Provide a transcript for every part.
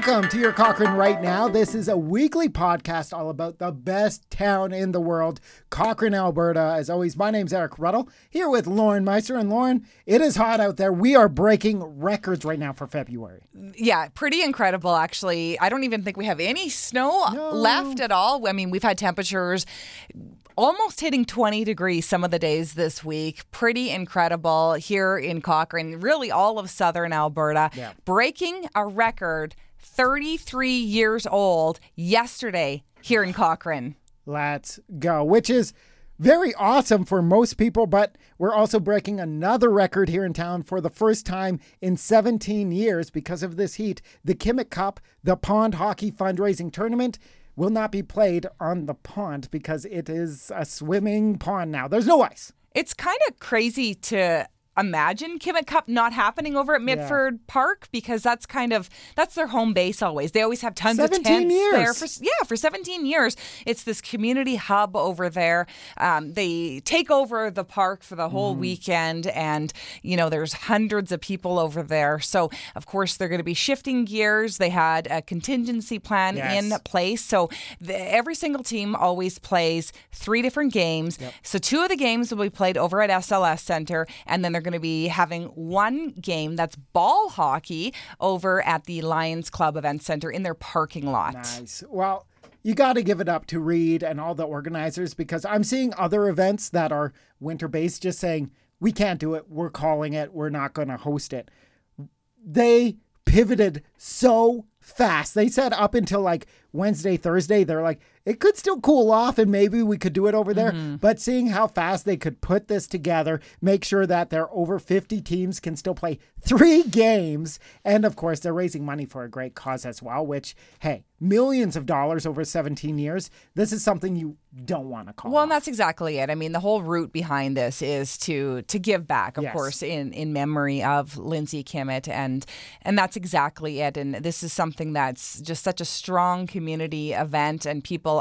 Welcome to your Cochrane Right Now. This is a weekly podcast all about the best town in the world, Cochrane, Alberta. As always, my name's Eric Ruddle, here with Lauren Meister. And Lauren, it is hot out there. We are breaking records right now for February. Yeah, pretty incredible, actually. I don't even think we have any snow left at all. I mean, we've had temperatures almost hitting 20 degrees some of the days this week. Pretty incredible here in Cochrane, really all of southern Alberta. Yeah. Breaking a record, 33 years old, yesterday here in Cochrane. Let's go, which is very awesome for most people, but we're also breaking another record here in town for the first time in 17 years because of this heat. The Kimmitt Cup, the pond hockey fundraising tournament, will not be played on the pond because it is a swimming pond now. There's no ice. It's kind of crazy to imagine Kimmitt Cup not happening over at Mitford Park because that's their home base always. They always have tons of tents there. For 17 years. It's this community hub over there. They take over the park for the whole weekend and, there's hundreds of people over there. So, of course, they're going to be shifting gears. They had a contingency plan in place. So, every single team always plays 3 different games. Yep. So, 2 of the games will be played over at SLS Center, and then they're going to be having one game that's ball hockey over at the Lions Club Event Center in their parking lot. Nice. Well, you got to give it up to Reed and all the organizers because I'm seeing other events that are winter-based just saying, we can't do it, we're calling it, we're not going to host it. They pivoted so fast. They said up until like Wednesday, Thursday, they're like, it could still cool off and maybe we could do it over there. But seeing how fast they could put this together, make sure that their over 50 teams can still play 3 games. And of course, they're raising money for a great cause as well, which, hey, millions of dollars over 17 years. This is something you don't want to call Well, off. And that's exactly it. I mean, the whole root behind this is to give back, of course, in memory of Lindsay Kimmitt. And that's exactly it. And this is something that's just such a strong community event and people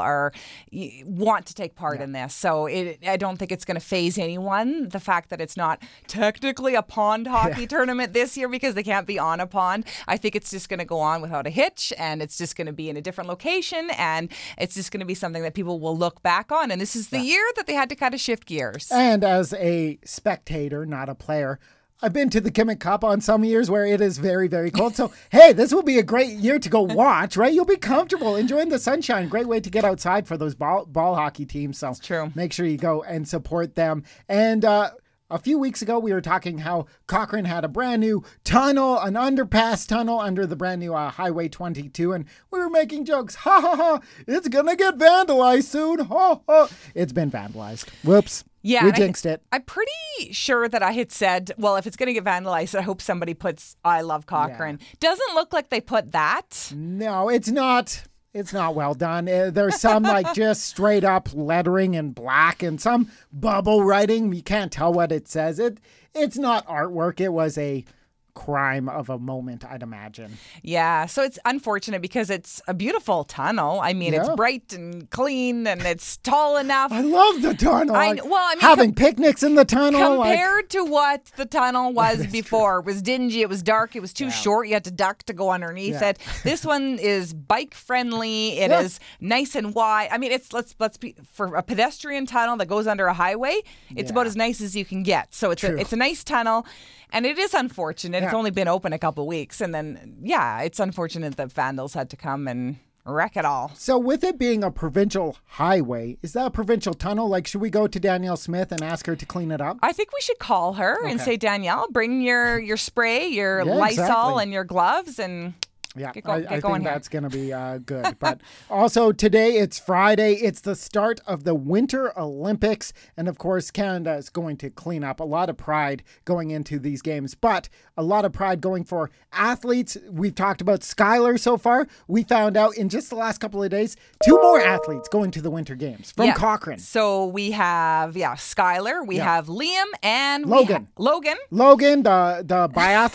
want to take part in this. So I don't think it's going to faze anyone, the fact that it's not technically a pond hockey tournament this year because they can't be on a pond. I think it's just going to go on without a hitch and it's just going to be in a different location and it's just going to be something that people will look back on. And this is the year that they had to kind of shift gears. And as a spectator, not a player, I've been to the Kimmitt Cup on some years where it is very, very cold. So, hey, this will be a great year to go watch, right? You'll be comfortable, enjoying the sunshine. Great way to get outside for those ball hockey teams. So, that's true. Make sure you go and support them. And a few weeks ago, we were talking how Cochrane had a brand new tunnel, an underpass tunnel under the brand new Highway 22. And we were making jokes. Ha, ha, ha. It's going to get vandalized soon. Ha, ha. It's been vandalized. Whoops. Yeah, we jinxed it. I'm pretty sure that I had said, well, if it's going to get vandalized, I hope somebody puts I love Cochrane. Yeah. Doesn't look like they put that. No, it's not. It's not well done. There's some like just straight up lettering in black and some bubble writing. You can't tell what it says. It's not artwork. It was a crime of a moment, I'd imagine. Yeah, so it's unfortunate because it's a beautiful tunnel. I mean, it's bright and clean and it's tall enough. I love the tunnel. I mean, having picnics in the tunnel. Compared to what the tunnel was before, it was dingy, it was dark, it was too short. You had to duck to go underneath it. This one is bike friendly. It is nice and wide. I mean, let's be for a pedestrian tunnel that goes under a highway. It's about as nice as you can get. So it's a nice tunnel. And it is unfortunate. It's only been open a couple weeks. And then, it's unfortunate that vandals had to come and wreck it all. So with it being a provincial highway, is that a provincial tunnel? Like, should we go to Danielle Smith and ask her to clean it up? I think we should call her and say, Danielle, bring your spray, your Lysol, and your gloves and... Yeah, I think that's going to be good. But also today, it's Friday. It's the start of the Winter Olympics. And of course, Canada is going to clean up. A lot of pride going into these games, but a lot of pride going for athletes. We've talked about Skylar so far. We found out in just the last couple of days, 2 more athletes going to the Winter Games from Cochrane. So we have, Skylar, we have Liam and Logan. Logan, the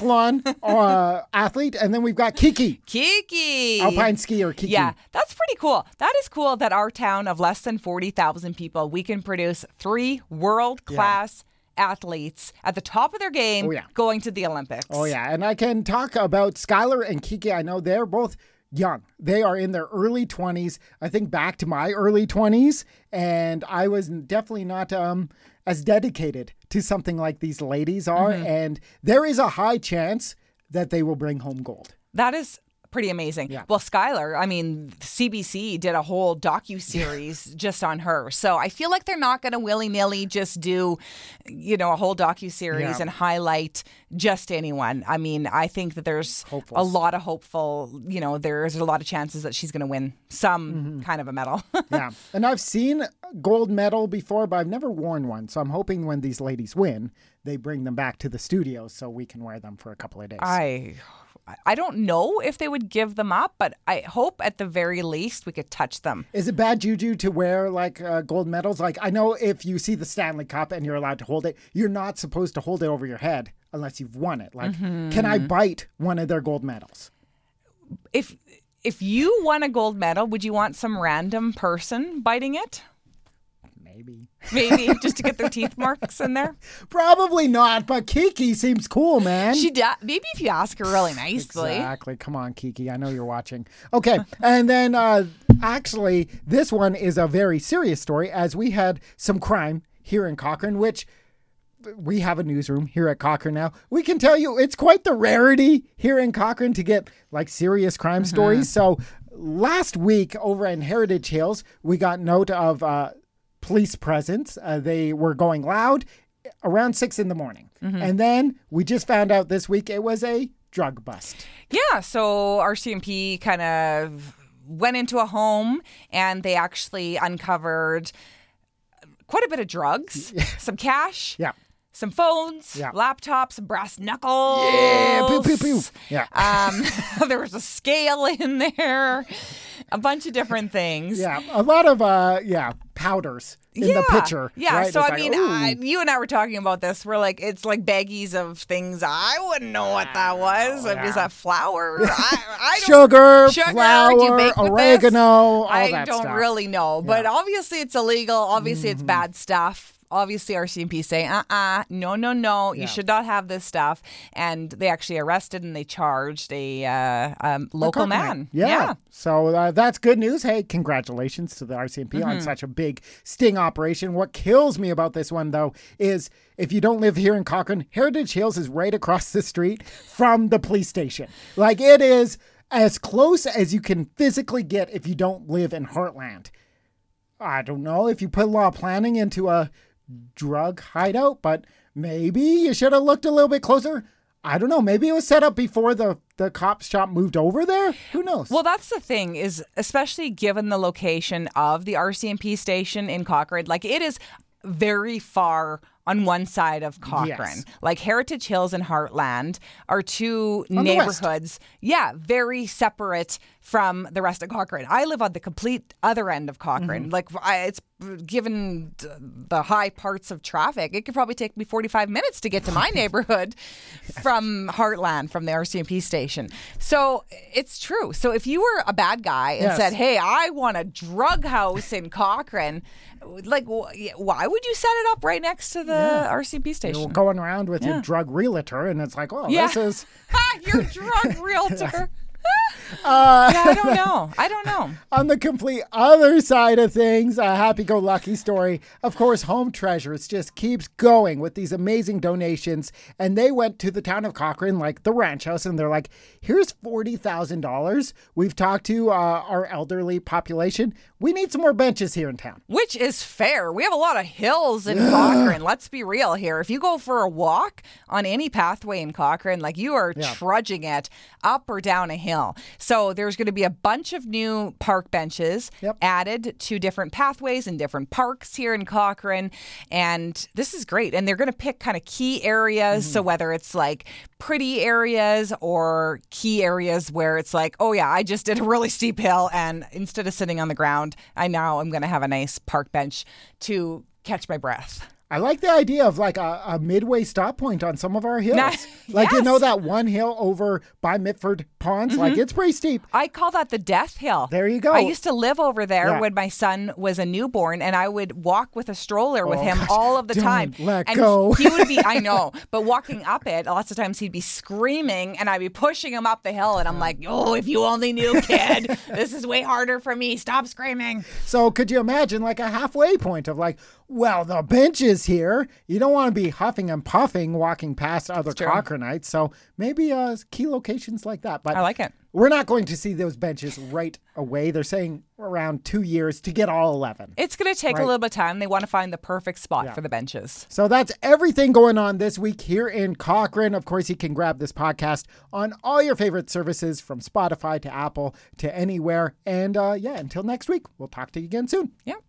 biathlon athlete. And then we've got Kiki. Alpine skier Kiki. Yeah, that's pretty cool. That is cool that our town of less than 40,000 people, we can produce 3 world-class athletes at the top of their game going to the Olympics. Oh, yeah. And I can talk about Skylar and Kiki. I know they're both young. They are in their early 20s. I think back to my early 20s, and I was definitely not as dedicated to something like these ladies are. And there is a high chance that they will bring home gold. That is pretty amazing. Yeah. Well, Skylar, I mean, CBC did a whole docuseries just on her. So I feel like they're not going to willy-nilly just do, a whole docuseries and highlight just anyone. I mean, I think that there's a lot of hopeful, there's a lot of chances that she's going to win some kind of a medal. Yeah. And I've seen gold medal before, but I've never worn one. So I'm hoping when these ladies win, they bring them back to the studio so we can wear them for a couple of days. I don't know if they would give them up, but I hope at the very least we could touch them. Is it bad juju to wear gold medals? Like, I know if you see the Stanley Cup and you're allowed to hold it, you're not supposed to hold it over your head unless you've won it. Like, can I bite one of their gold medals? If you won a gold medal, would you want some random person biting it? Maybe just to get their teeth marks in there. Probably not, but Kiki seems cool, man. She does. Maybe if you ask her really nicely. Exactly. Come on, Kiki. I know you're watching. Okay, and then actually, this one is a very serious story, as we had some crime here in Cochrane, which we have a newsroom here at Cochrane now. We can tell you it's quite the rarity here in Cochrane to get serious crime stories. So last week over in Heritage Hills, we got note of police presence. They were going loud around 6 a.m. And then we just found out this week it was a drug bust. Yeah, so RCMP kind of went into a home and they actually uncovered quite a bit of drugs, some cash, some phones, laptops, some brass knuckles. Yeah, pew, pew, pew. Yeah. There was a scale in there, a bunch of different things. Yeah, a lot of, powders in the pitcher. Yeah, right? So I mean, you and I were talking about this. We're like, it's like baggies of things. I wouldn't know what that was. Is that flour? I don't, sugar, flour, oregano, all that stuff. I don't really know. But obviously it's illegal. Obviously it's bad stuff. Obviously, RCMP saying, no, you should not have this stuff. And they actually arrested and they charged a local man. Yeah. So that's good news. Hey, congratulations to the RCMP on such a big sting operation. What kills me about this one, though, is if you don't live here in Cochrane, Heritage Hills is right across the street from the police station. Like, it is as close as you can physically get if you don't live in Heartland. I don't know if you put a lot of planning into a drug hideout, but maybe you should have looked a little bit closer. I don't know. Maybe it was set up before the cop's shop moved over there. Who knows? Well, that's the thing is, especially given the location of the RCMP station in Cochrane, like it is very far on one side of Cochrane. Yes. Like Heritage Hills and Heartland are two neighborhoods. Yeah, very separate from the rest of Cochrane. I live on the complete other end of Cochrane. Like it's given the high parts of traffic, it could probably take me 45 minutes to get to my neighborhood from Heartland, from the RCMP station. So it's true. So if you were a bad guy and said, hey, I want a drug house in Cochrane, like, why would you set it up right next to the RCMP station? You're going around with your drug realtor, and it's like, this is... your drug realtor. I don't know. On the complete other side of things, a happy-go-lucky story. Of course, Home Treasures just keeps going with these amazing donations. And they went to the town of Cochrane, like the ranch house, and they're like, here's $40,000. We've talked to our elderly population. We need some more benches here in town. Which is fair. We have a lot of hills in Cochrane. Let's be real here. If you go for a walk on any pathway in Cochrane, like you are trudging it up or down a hill. So there's going to be a bunch of new park benches added to different pathways and different parks here in Cochrane. And this is great. And they're going to pick kind of key areas. So whether it's like pretty areas or key areas where it's like, oh yeah, I just did a really steep hill and instead of sitting on the ground, I'm going to have a nice park bench to catch my breath. I like the idea of like a midway stop point on some of our hills. Like, that one hill over by Mitford ponds. Like, it's pretty steep. I call that the death hill. There you go. I used to live over there when my son was a newborn, and I would walk with a stroller with him all of the time. Let go. He would be, I know, but walking up it, lots of times he'd be screaming, and I'd be pushing him up the hill, and I'm like, oh, if you only knew, kid, this is way harder for me. Stop screaming. So could you imagine like a halfway point of like, well, the bench is here. You don't want to be huffing and puffing walking past other Cochranites. So maybe key locations like that. But I like it. We're not going to see those benches right away. They're saying around 2 years to get all 11. It's going to take a little bit of time. They want to find the perfect spot for the benches. So that's everything going on this week here in Cochrane. Of course, you can grab this podcast on all your favorite services from Spotify to Apple to anywhere. And until next week, we'll talk to you again soon. Yeah.